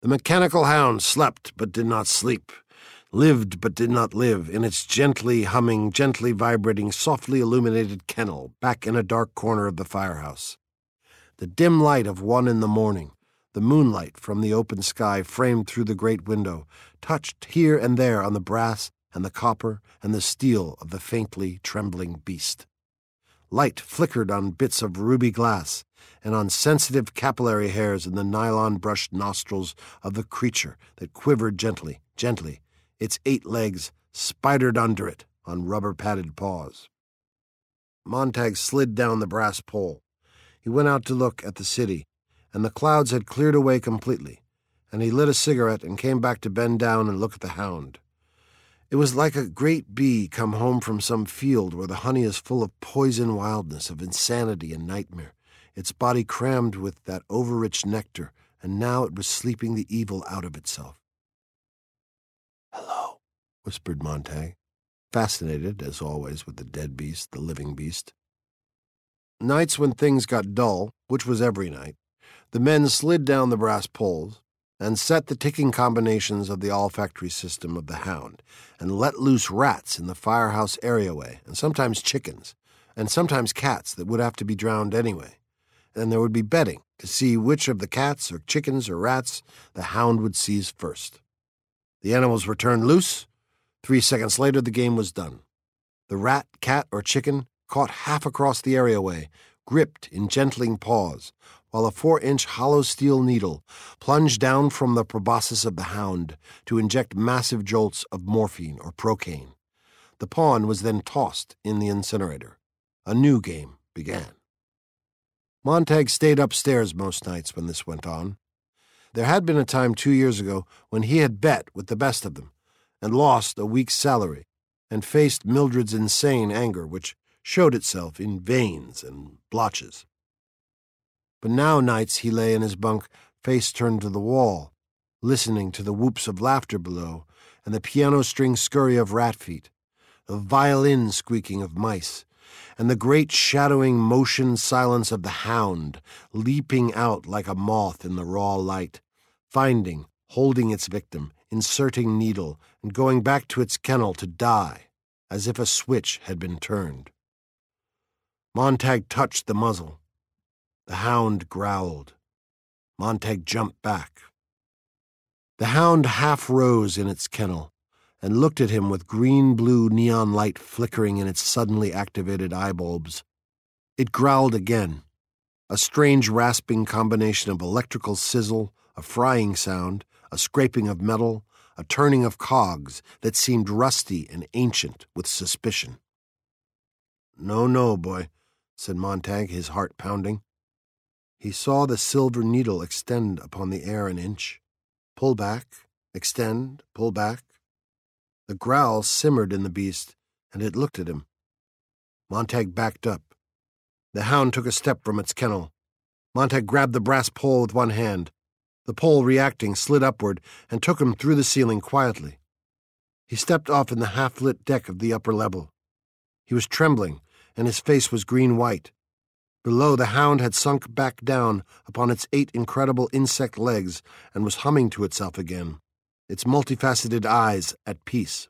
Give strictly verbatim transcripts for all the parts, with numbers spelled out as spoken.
The mechanical hound slept but did not sleep, lived but did not live in its gently humming, gently vibrating, softly illuminated kennel back in a dark corner of the firehouse. The dim light of one in the morning, the moonlight from the open sky framed through the great window, touched here and there on the brass and the copper and the steel of the faintly trembling beast. Light flickered on bits of ruby glass and on sensitive capillary hairs in the nylon-brushed nostrils of the creature that quivered gently, gently, its eight legs spidered under it on rubber-padded paws. Montag slid down the brass pole. He went out to look at the city, and the clouds had cleared away completely, and he lit a cigarette and came back to bend down and look at the hound. It was like a great bee come home from some field where the honey is full of poison wildness, of insanity and nightmare, its body crammed with that over-rich nectar, and now it was sleeping the evil out of itself. "Hello," whispered Montag, fascinated, as always, with the dead beast, the living beast. Nights when things got dull, which was every night, the men slid down the brass poles and set the ticking combinations of the olfactory system of the hound, and let loose rats in the firehouse areaway, and sometimes chickens, and sometimes cats that would have to be drowned anyway. And there would be betting to see which of the cats or chickens or rats the hound would seize first. The animals were turned loose. Three seconds later, the game was done. The rat, cat, or chicken caught half across the areaway, gripped in gentling paws, while a four-inch hollow steel needle plunged down from the proboscis of the hound to inject massive jolts of morphine or procaine. The pawn was then tossed in the incinerator. A new game began. Montag stayed upstairs most nights when this went on. There had been a time two years ago when he had bet with the best of them, and lost a week's salary, and faced Mildred's insane anger, which showed itself in veins and blotches. But now nights he lay in his bunk, face turned to the wall, listening to the whoops of laughter below, and the piano string scurry of rat feet, the violin squeaking of mice, and the great shadowing motion silence of the hound, leaping out like a moth in the raw light, finding, holding its victim, inserting needle, and going back to its kennel to die, as if a switch had been turned. Montag touched the muzzle. The hound growled. Montag jumped back. The hound half rose in its kennel and looked at him with green-blue neon light flickering in its suddenly activated eyebulbs. It growled again, a strange rasping combination of electrical sizzle, a frying sound, a scraping of metal, a turning of cogs that seemed rusty and ancient with suspicion. "No, no, boy," said Montag, his heart pounding. He saw the silver needle extend upon the air an inch, pull back, extend, pull back. The growl simmered in the beast, and it looked at him. Montag backed up. The hound took a step from its kennel. Montag grabbed the brass pole with one hand. The pole, reacting, slid upward and took him through the ceiling quietly. He stepped off in the half-lit deck of the upper level. He was trembling, and his face was green-white. Below, the hound had sunk back down upon its eight incredible insect legs and was humming to itself again, its multifaceted eyes at peace.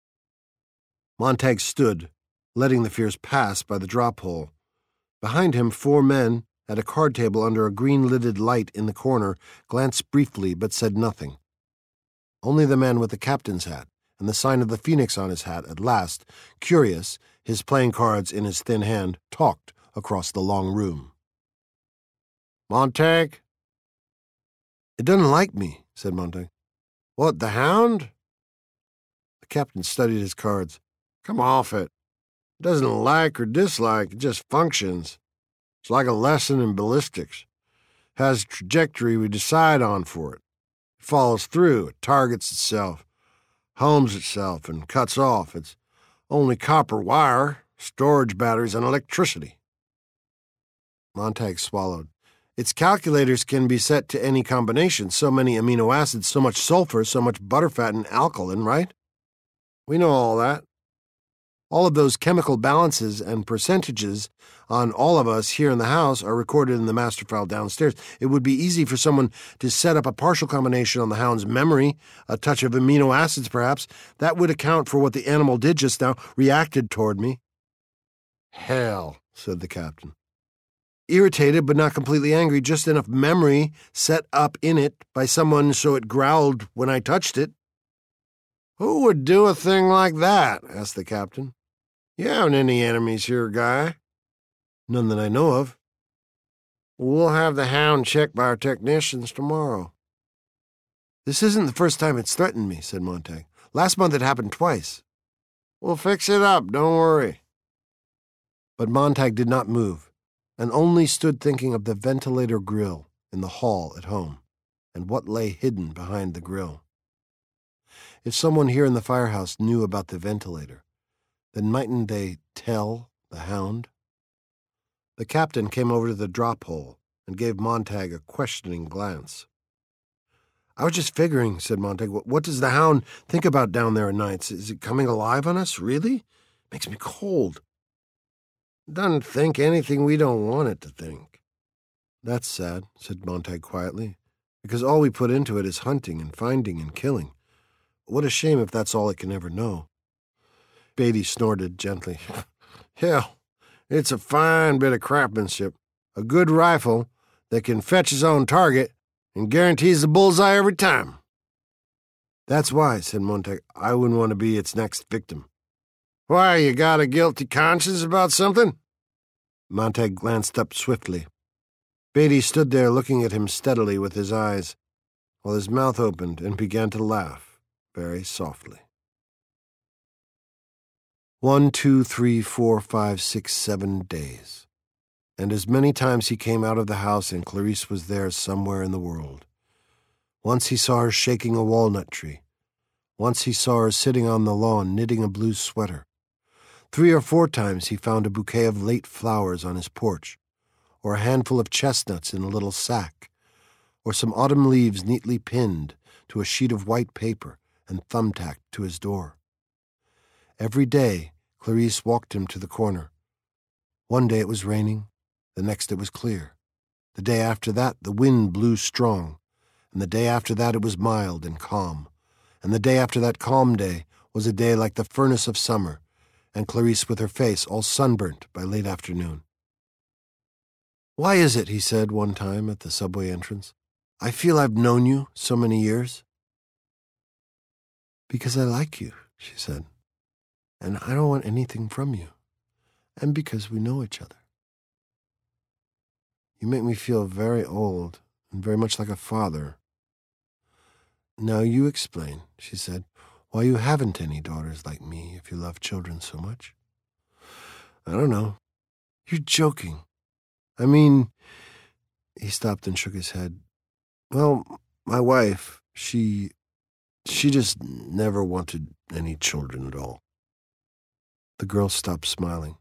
Montag stood, letting the fears pass by the drop hole. Behind him, four men, at a card table under a green-lidded light in the corner, glanced briefly but said nothing. Only the man with the captain's hat and the sign of the phoenix on his hat at last, curious, his playing cards in his thin hand, talked across the long room. "Montag?" "It doesn't like me," said Montag. "What, the hound?" The captain studied his cards. "Come off it. It doesn't like or dislike, it just functions. It's like a lesson in ballistics. It has a trajectory we decide on for it. It follows through, it targets itself, homes itself, and cuts off. It's only copper wire, storage batteries, and electricity." Montag swallowed. "Its calculators can be set to any combination, so many amino acids, so much sulfur, so much butterfat and alkaline, right?" "We know all that." All of those chemical balances and percentages on all of us here in the house are recorded in the master file downstairs. It would be easy for someone to set up a partial combination on the hound's memory, a touch of amino acids perhaps. That would account for what the animal did just now, reacted toward me. Hell, said the captain. Irritated but not completely angry, just enough memory set up in it by someone so it growled when I touched it. Who would do a thing like that? Asked the captain. You haven't any enemies here, Guy? None that I know of. We'll have the hound checked by our technicians tomorrow. This isn't the first time it's threatened me, said Montag. Last month it happened twice. We'll fix it up, don't worry. But Montag did not move, and only stood thinking of the ventilator grill in the hall at home, and what lay hidden behind the grill. If someone here in the firehouse knew about the ventilator, then mightn't they tell the hound? The captain came over to the drop hole and gave Montag a questioning glance. I was just figuring, said Montag, what does the hound think about down there at nights? Is it coming alive on us, really? Makes me cold. Doesn't think anything we don't want it to think. That's sad, said Montag quietly, because all we put into it is hunting and finding and killing. What a shame if that's all it can ever know. Beatty snorted gently. Hell, it's a fine bit of craftsmanship. A good rifle that can fetch its own target and guarantees the bullseye every time. That's why, said Montag, I wouldn't want to be its next victim. Why, you got a guilty conscience about something? Montag glanced up swiftly. Beatty stood there looking at him steadily with his eyes, while his mouth opened and began to laugh very softly. One, two, three, four, five, six, seven days. And as many times he came out of the house and Clarice was there somewhere in the world. Once he saw her shaking a walnut tree. Once he saw her sitting on the lawn knitting a blue sweater. Three or four times he found a bouquet of late flowers on his porch, or a handful of chestnuts in a little sack, or some autumn leaves neatly pinned to a sheet of white paper and thumbtacked to his door. Every day, Clarice walked him to the corner. One day it was raining, the next it was clear. The day after that, the wind blew strong, and the day after that it was mild and calm, and the day after that calm day was a day like the furnace of summer, and Clarice with her face all sunburnt by late afternoon. Why is it, he said one time at the subway entrance, I feel I've known you so many years? Because I like you, she said, and I don't want anything from you, and because we know each other. You make me feel very old and very much like a father. Now you explain, she said, why you haven't any daughters like me if you love children so much. I don't know. You're joking. I mean, he stopped and shook his head. Well, my wife, she, she just never wanted any children at all. The girl stopped smiling.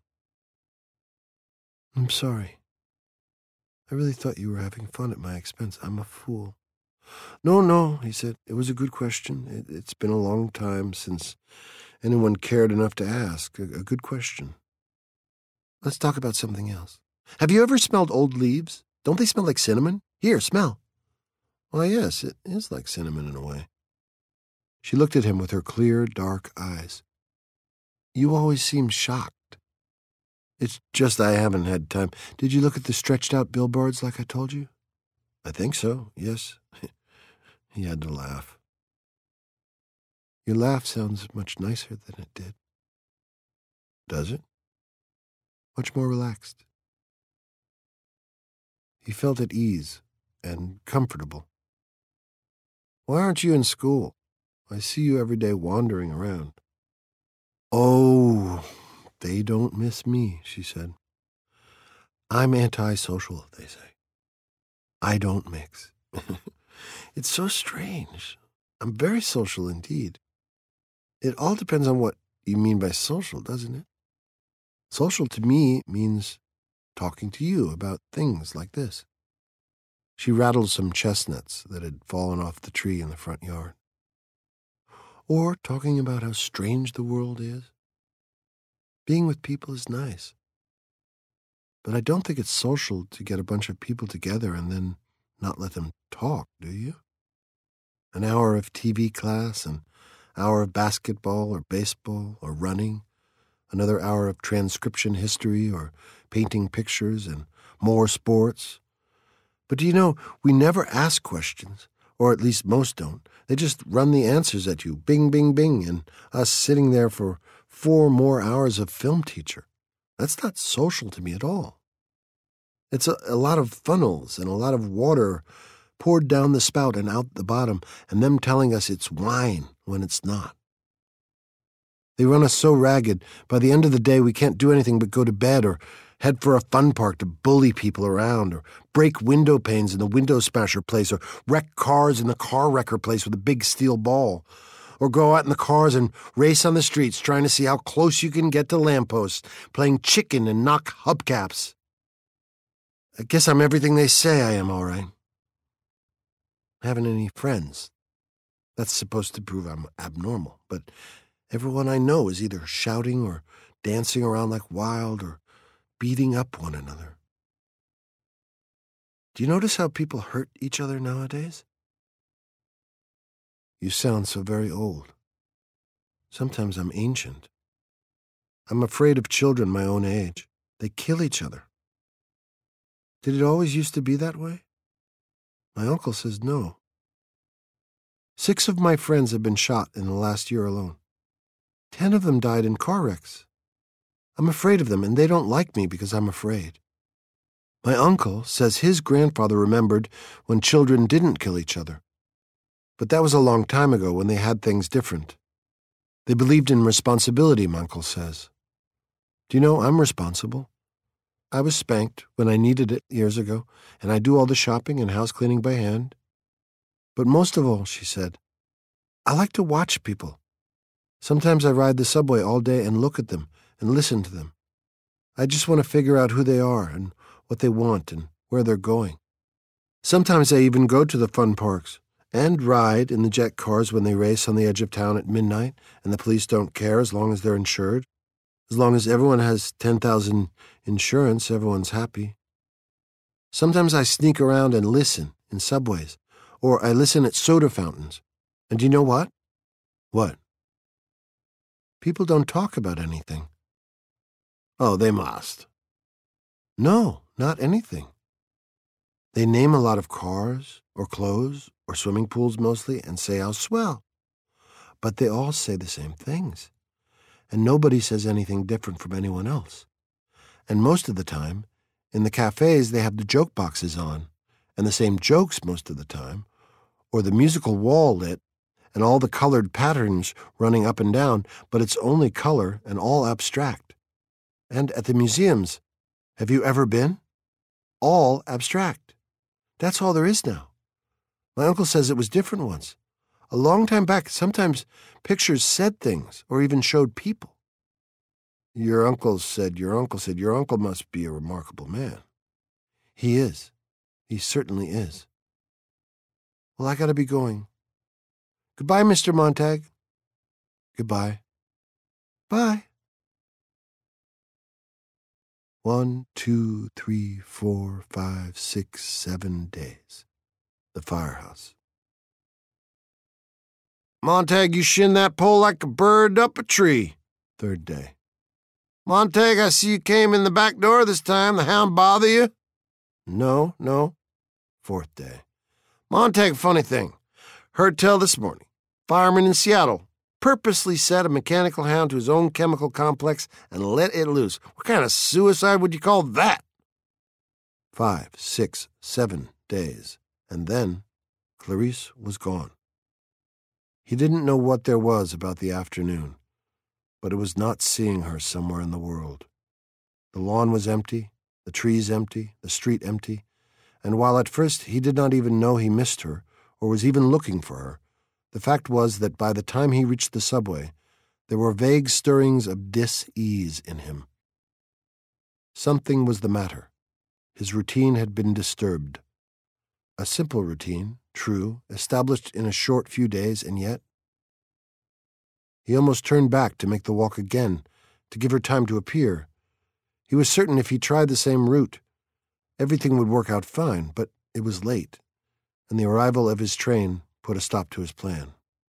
I'm sorry. I really thought you were having fun at my expense. I'm a fool. No, no, he said. It was a good question. It, it's been a long time since anyone cared enough to ask. A, a good question. Let's talk about something else. Have you ever smelled old leaves? Don't they smell like cinnamon? Here, smell. Why, yes, it is like cinnamon in a way. She looked at him with her clear, dark eyes. You always seem shocked. It's just I haven't had time. Did you look at the stretched-out billboards like I told you? I think so, yes. He had to laugh. Your laugh sounds much nicer than it did. Does it? Much more relaxed. He felt at ease and comfortable. Why aren't you in school? I see you every day wandering around. Oh, they don't miss me, she said. I'm antisocial, they say. I don't mix. It's so strange. I'm very social indeed. It all depends on what you mean by social, doesn't it? Social to me means talking to you about things like this. She rattled some chestnuts that had fallen off the tree in the front yard. Or talking about how strange the world is. Being with people is nice. But I don't think it's social to get a bunch of people together and then not let them talk, do you? An hour of T V class, an hour of basketball or baseball or running, another hour of transcription history or painting pictures, and more sports. But do you know, we never ask questions, or at least most don't. They just run the answers at you, bing, bing, bing, and us sitting there for four more hours of film teacher. That's not social to me at all. It's a, a lot of funnels and a lot of water poured down the spout and out the bottom, and them telling us it's wine when it's not. They run us so ragged, by the end of the day we can't do anything but go to bed or head for a fun park to bully people around, or break window panes in the window smasher place, or wreck cars in the car wrecker place with a big steel ball, or go out in the cars and race on the streets trying to see how close you can get to lampposts, playing chicken and knock hubcaps. I guess I'm everything they say I am, all right. I haven't any friends. That's supposed to prove I'm abnormal, but everyone I know is either shouting or dancing around like wild or beating up one another. Do you notice how people hurt each other nowadays? You sound so very old. Sometimes I'm ancient. I'm afraid of children my own age. They kill each other. Did it always used to be that way? My uncle says no. Six of my friends have been shot in the last year alone. Ten of them died in car wrecks. I'm afraid of them, and they don't like me because I'm afraid. My uncle says his grandfather remembered when children didn't kill each other. But that was a long time ago when they had things different. They believed in responsibility, my uncle says. Do you know, I'm responsible. I was spanked when I needed it years ago, and I do all the shopping and house cleaning by hand. But most of all, she said, I like to watch people. Sometimes I ride the subway all day and look at them and listen to them. I just want to figure out who they are and what they want and where they're going. Sometimes I even go to the fun parks and ride in the jet cars when they race on the edge of town at midnight and the police don't care as long as they're insured. As long as everyone has ten thousand insurance, everyone's happy. Sometimes I sneak around and listen in subways, or I listen at soda fountains. And do you know what? What? People don't talk about anything. Oh, they must. No, not anything. They name a lot of cars, or clothes, or swimming pools mostly, and say how swell. But they all say the same things. And nobody says anything different from anyone else. And most of the time, in the cafes, they have the joke boxes on, and the same jokes most of the time, or the musical wall lit, and all the colored patterns running up and down, but it's only color and all abstract. And at the museums, have you ever been? All abstract. That's all there is now. My uncle says it was different once. A long time back, sometimes pictures said things or even showed people. Your uncle said, your uncle said, your uncle must be a remarkable man. He is. He certainly is. Well, I gotta be going. Goodbye, Mister Montag. Goodbye. Bye. One, two, three, four, five, six, seven days. The firehouse. Montag, you shinned that pole like a bird up a tree. Third day. Montag, I see you came in the back door this time. The hound bother you? No, no. Fourth day. Montag, funny thing. Heard tell this morning. Fireman in Seattle purposely set a mechanical hound to his own chemical complex and let it loose. What kind of suicide would you call that? Five, six, seven days. And then Clarice was gone. He didn't know what there was about the afternoon, but it was not seeing her somewhere in the world. The lawn was empty, the trees empty, the street empty, and while at first he did not even know he missed her or was even looking for her, the fact was that by the time he reached the subway, there were vague stirrings of dis-ease in him. Something was the matter. His routine had been disturbed. A simple routine, true, established in a short few days, and yet... He almost turned back to make the walk again, to give her time to appear. He was certain if he tried the same route, everything would work out fine, but it was late, and the arrival of his train put a stop to his plan.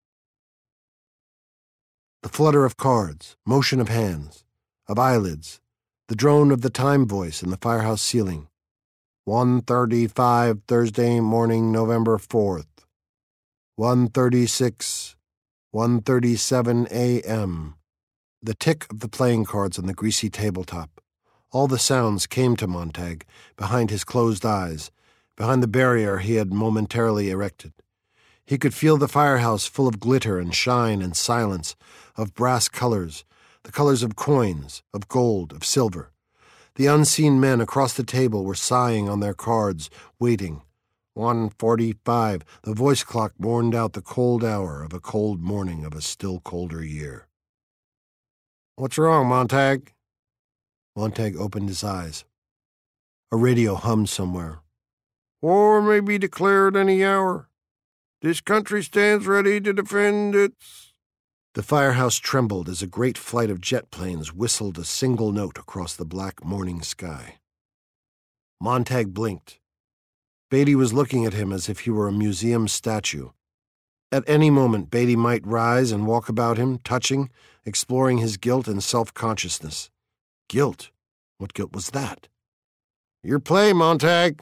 The flutter of cards, motion of hands, of eyelids, the drone of the time voice in the firehouse ceiling. one thirty-five Thursday morning, November fourth. one thirty-six, one thirty-seven a m The tick of the playing cards on the greasy tabletop. All the sounds came to Montag, behind his closed eyes, behind the barrier he had momentarily erected. He could feel the firehouse full of glitter and shine and silence, of brass colors, the colors of coins, of gold, of silver. The unseen men across the table were sighing on their cards, waiting. one forty-five, the voice clock mourned out the cold hour of a cold morning of a still colder year. "What's wrong, Montag?" Montag opened his eyes. A radio hummed somewhere. "War may be declared any hour. This country stands ready to defend its..." The firehouse trembled as a great flight of jet planes whistled a single note across the black morning sky. Montag blinked. Beatty was looking at him as if he were a museum statue. At any moment, Beatty might rise and walk about him, touching, exploring his guilt and self-consciousness. Guilt? What guilt was that? "Your play, Montag."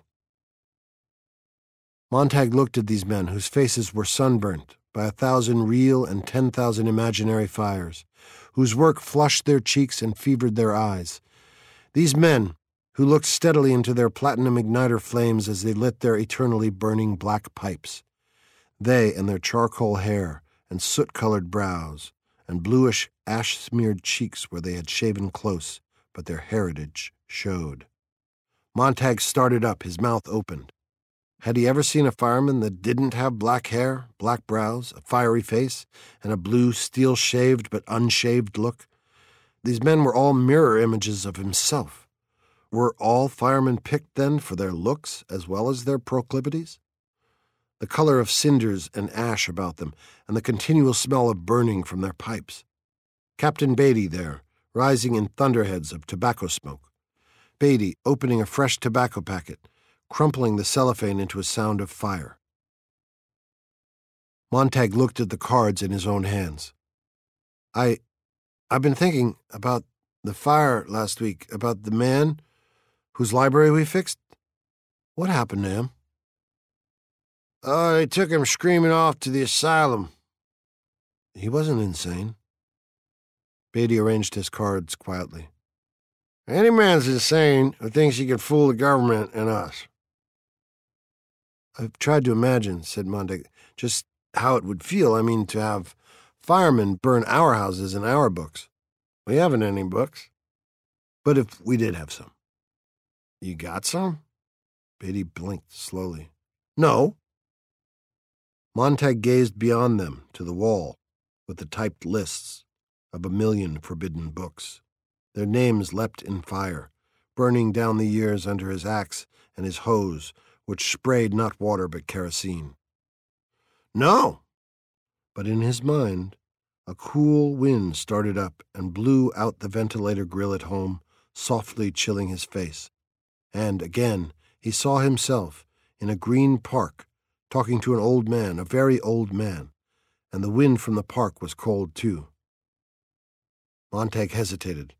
Montag looked at these men whose faces were sunburnt by a thousand real and ten thousand imaginary fires, whose work flushed their cheeks and fevered their eyes. These men who looked steadily into their platinum igniter flames as they lit their eternally burning black pipes. They and their charcoal hair and soot-colored brows and bluish ash-smeared cheeks where they had shaven close, but their heritage showed. Montag started up, his mouth opened. Had he ever seen a fireman that didn't have black hair, black brows, a fiery face, and a blue, steel-shaved but unshaved look? These men were all mirror images of himself. Were all firemen picked, then, for their looks as well as their proclivities? The color of cinders and ash about them, and the continual smell of burning from their pipes. Captain Beatty there, rising in thunderheads of tobacco smoke. Beatty opening a fresh tobacco packet, crumpling the cellophane into a sound of fire. Montag looked at the cards in his own hands. I, I've been thinking about the fire last week, about the man whose library we fixed. What happened to him?" "Oh, they took him screaming off to the asylum." "He wasn't insane." Beatty arranged his cards quietly. "Any man's insane who thinks he can fool the government and us." "I've tried to imagine," said Montag, "just how it would feel, I mean, to have firemen burn our houses and our books." "We haven't any books." "But if we did have some." "You got some?" Beatty blinked slowly. "No." Montag gazed beyond them to the wall with the typed lists of a million forbidden books. Their names leapt in fire, burning down the years under his axe and his hose, which sprayed not water but kerosene. "No." But in his mind, a cool wind started up and blew out the ventilator grill at home, softly chilling his face. And again he saw himself in a green park, talking to an old man, a very old man, and the wind from the park was cold too. Montag hesitated.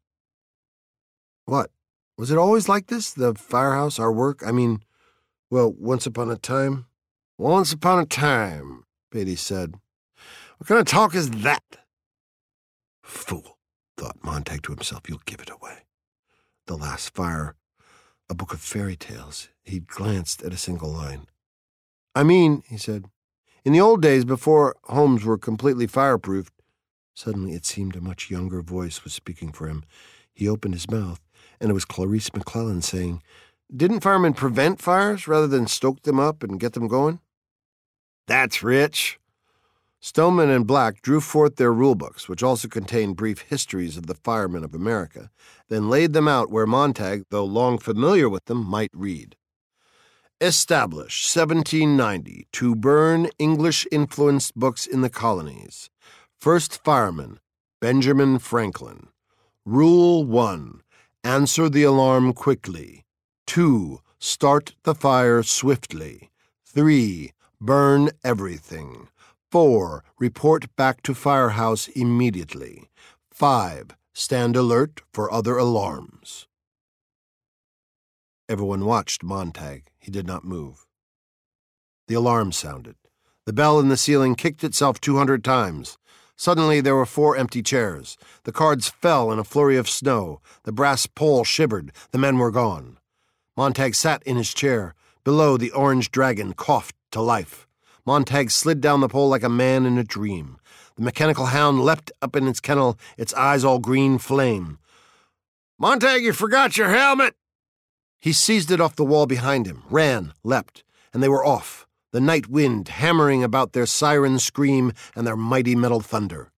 "What? Was it always like this, the firehouse, our work? I mean, well, once upon a time?" "Once upon a time," Beatty said. "What kind of talk is that?" "Fool," thought Montag to himself, "you'll give it away. The Last Fire, a book of fairy tales." He glanced at a single line. "I mean," he said, "in the old days, before homes were completely fireproofed." Suddenly it seemed a much younger voice was speaking for him. He opened his mouth, and it was Clarice McClellan saying, "Didn't firemen prevent fires rather than stoke them up and get them going?" "That's rich." Stoneman and Black drew forth their rulebooks, which also contained brief histories of the firemen of America, then laid them out where Montag, though long familiar with them, might read. "Established, seventeen ninety, to burn English-influenced books in the colonies. First fireman, Benjamin Franklin. Rule one. Answer the alarm quickly. Two. Start the fire swiftly. Three. Burn everything. Four. Report back to firehouse immediately. Five. Stand alert for other alarms. Everyone watched Montag. He did not move. The alarm sounded. The bell in the ceiling kicked itself two hundred times. Suddenly there were four empty chairs. The cards fell in a flurry of snow. The brass pole shivered. The men were gone. Montag sat in his chair. Below, the orange dragon coughed to life. Montag slid down the pole like a man in a dream. The mechanical hound leapt up in its kennel, its eyes all green flame. "Montag, you forgot your helmet!" He seized it off the wall behind him, ran, leapt, and they were off, the night wind hammering about their siren scream and their mighty metal thunder.